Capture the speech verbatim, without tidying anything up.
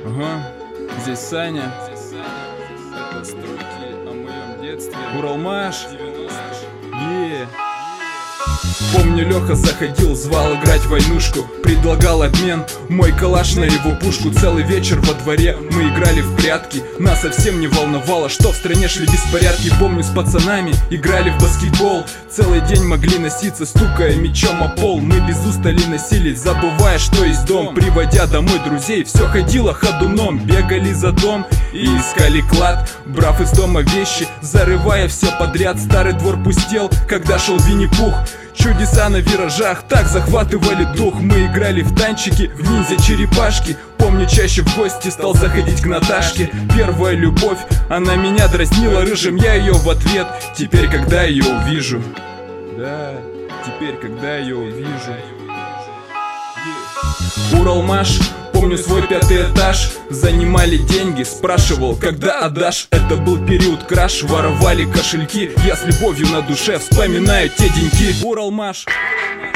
Ага, здесь Саня. Это строки о моем детстве. Уралмаш. девяностых. Е. Помню, Леха заходил, звал играть в войнушку, предлагал обмен, мой калаш на его пушку. Целый вечер во дворе мы играли в прятки. Нас совсем не волновало, что в стране шли беспорядки. Помню, с пацанами играли в баскетбол, целый день могли носиться, стукая мячом о пол. Мы без устали носились, забывая, что есть дом. Приводя домой друзей, все ходило ходуном. Бегали за дом и искали клад, брав из дома вещи, зарывая все подряд. Старый двор пустел, когда шел Винни-Пух. Чудеса на виражах так захватывали дух. Мы играли в танчики, в ниндзя-черепашки. Помню, чаще в гости стал заходить к Наташке. Первая любовь, она меня дразнила рыжим, я ее в ответ. Теперь, когда ее увижу, да, теперь, когда ее увижу. Уралмаш, помню свой пятый этаж. Занимали деньги, спрашивал, когда отдашь. Это был период краш, воровали кошельки. Я с любовью на душе вспоминаю те деньки. Уралмаш.